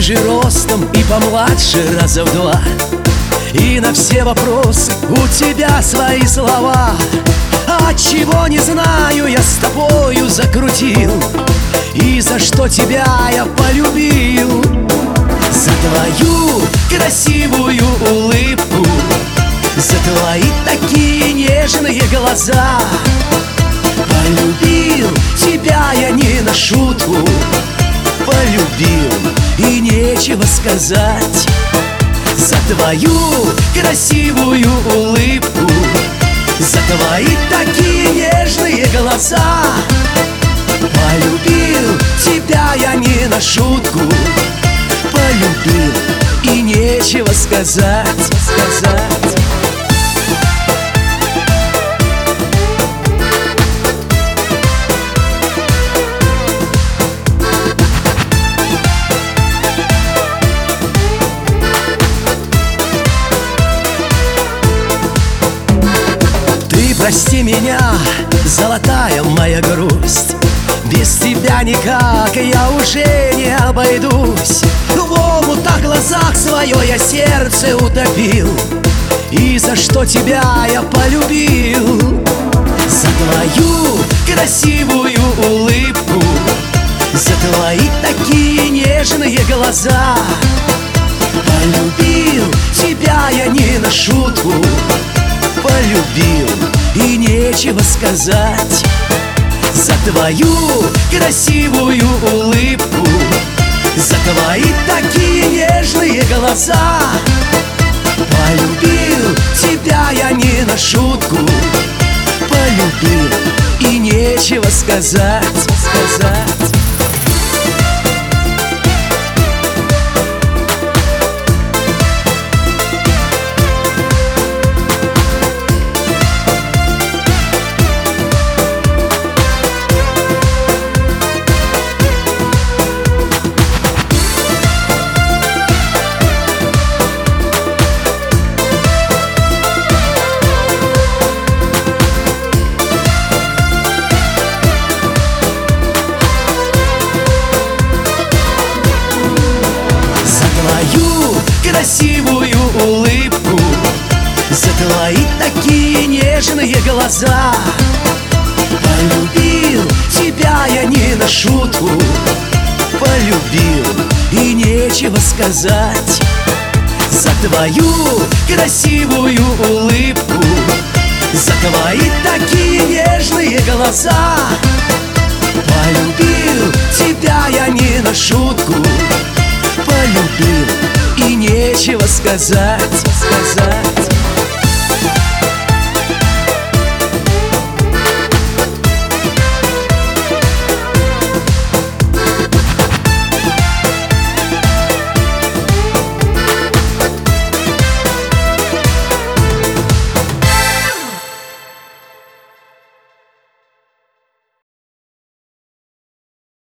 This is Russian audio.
пониже ростом и помладше раза в два. И на все вопросы у тебя свои слова. А чего не знаю, я с тобою закрутил. И за что тебя я полюбил? За твою красивую улыбку, за твои такие нежные глаза. Полюбил тебя я не на шутку, полюбил, и нечего сказать. За твою красивую улыбку, за твои такие нежные глаза. Полюбил тебя я не на шутку, полюбил, и нечего сказать. Прости меня, золотая моя грусть, без тебя никак я уже не обойдусь. В омутах глазах свое я сердце утопил, и за что тебя я полюбил? За твою красивую улыбку, за твои такие нежные глаза. Полюбил тебя я не на шутку, полюбил, и нечего сказать. За твою красивую улыбку, за твои такие нежные глаза. Полюбил тебя я не на шутку, полюбил, и нечего сказать. Красивую улыбку, за твои такие нежные глаза. Полюбил тебя я не на шутку, полюбил, и нечего сказать. За твою красивую улыбку, за твои такие нежные глаза. Полюбил тебя я не на шутку, полюбил, и нечего сказать.